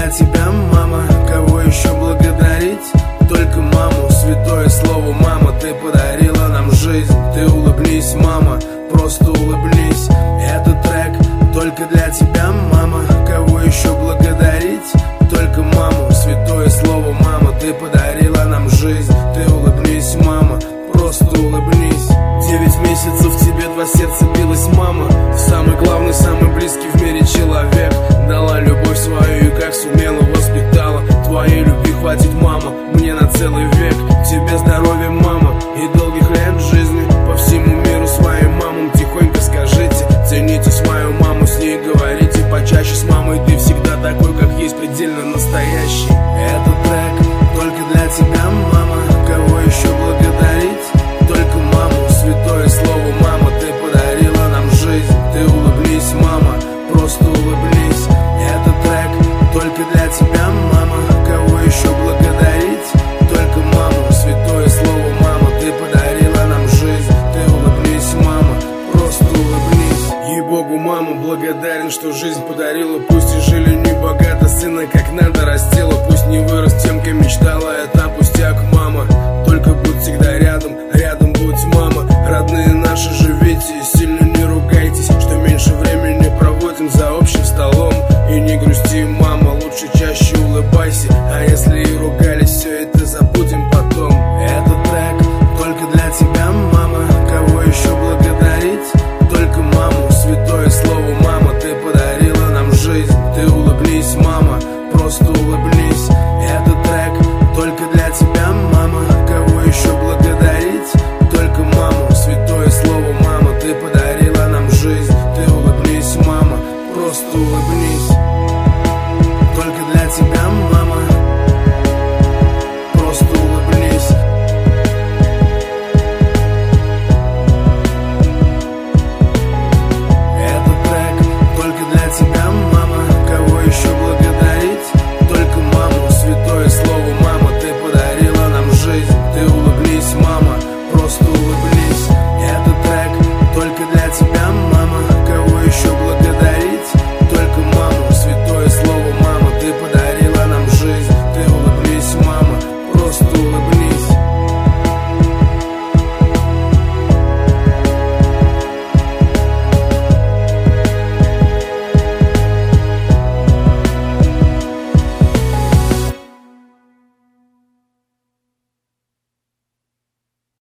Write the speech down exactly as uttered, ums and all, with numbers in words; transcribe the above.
тебя, мама. Кого еще благодарить? Только маму. Святое слово, мама, ты подарила нам жизнь. Ты улыбнись, мама, просто улыбнись. Этот трек только для тебя, мама. Кого еще благодарить? Только маму. Святое слово, мама, ты подарила нам жизнь. Ты улыбнись, мама, просто улыбнись. Девять месяцев тебе два сердца билось, мама. Самый главный, самый близкий в мире человек. Дала любовь свою и как сумела воспитала. Твоей любви хватит, мама, мне на целый век. Тебе здоровья, мама, и долгих лет жизни. По всему миру своим мамам тихонько скажите: цените свою маму, с ней говорите почаще. С мамой ты всегда такой, как есть, предельно настоящий. Этот трек только для тебя, мама. Кого еще благодарить? Только маму. Святое слово, мама, ты подарила нам жизнь. Ты улыбнись, мама, просто улыбнись. Этот трек только для тебя, мама. Кого еще благодарить? Только маму. Святое слово, мама, ты подарила нам жизнь. Ты улыбнись, мама, просто улыбнись. Ей-богу, мама, благодарен, что жизнь подарила. Пусть и жили не богато, сына как надо растила. Пусть не вырос тем, кем мечтала, это пустяк, мама. Только будь всегда рядом, рядом будь, мама. Родные наши, живите и сильно не ругайтесь, что меньше времени проводим за общим столом. И не грусти, мама, лучше чаще улыбайся. А если и ругались, все это